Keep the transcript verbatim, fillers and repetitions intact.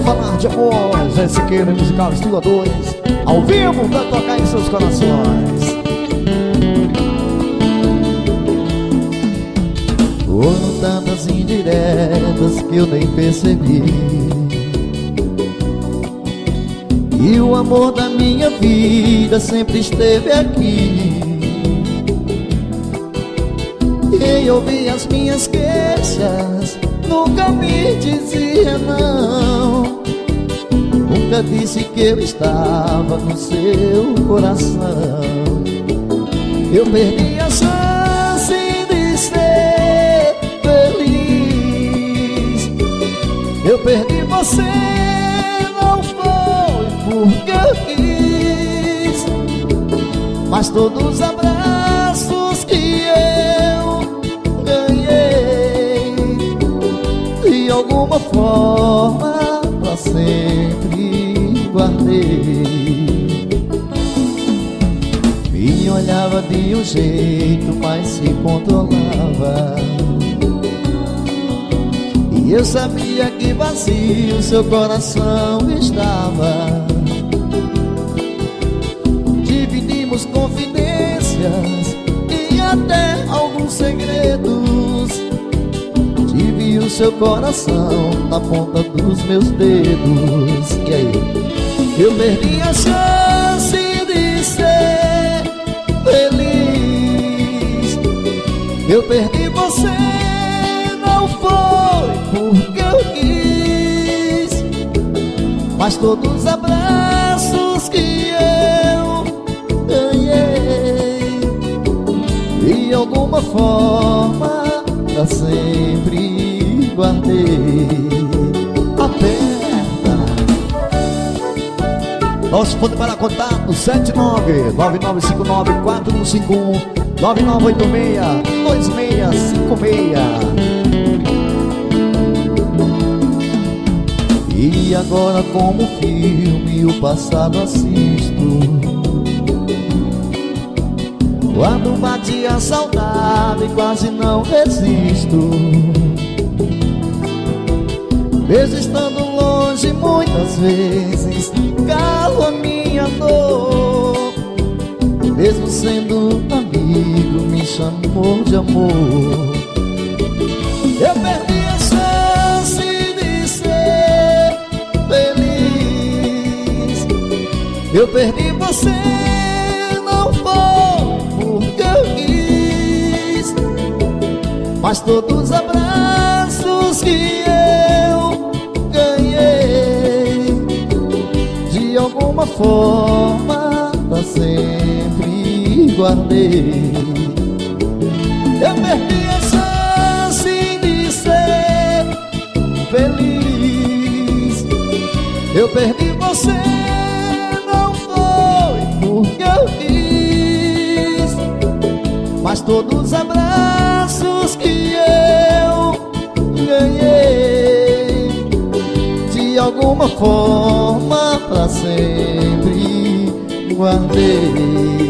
falar de amor, Zé Siqueira, musical Estúdio dois, ao vivo pra tocar em seus corações. Foram tantas indiretas que eu nem percebi, e o amor da minha vida sempre esteve aqui. Quem ouvia as minhas queixas nunca me dizia não, nunca disse que eu estava no seu coração. Eu perdi a chance de ser feliz, eu perdi você, não foi porque eu quis, mas todos os abraços que eu ganhei, de alguma forma pra sempre guardei. Me olhava de um jeito, mas se controlava, e eu sabia que vazio seu coração estava. Dividimos confidências e até alguns segredos, tive o seu coração na ponta dos meus dedos. E aí? Eu perdi a chance de ser feliz, eu perdi você, não foi porque eu quis, mas todos os abraços que eu ganhei, de alguma forma pra sempre guardei. Aperta. Nosso fone para contato sete nove nove nove cinco nove quatro um cinco um, nove nove oito seis dois seis cinco seis. E agora, como filme, o passado assisto, quando bate a saudade quase não resisto. Mesmo estando longe muitas vezes calo a minha dor, mesmo sendo amigo me chamou de amor. Eu perdi a chance de ser feliz, eu perdi você, não foi porque eu quis, mas todos os abraços que eu ganhei, de alguma forma pra sempre guardei. Eu perdi a chance de ser feliz, eu perdi você, não foi porque eu quis, mas todos os abraços que eu ganhei, de alguma forma pra sempre guardei.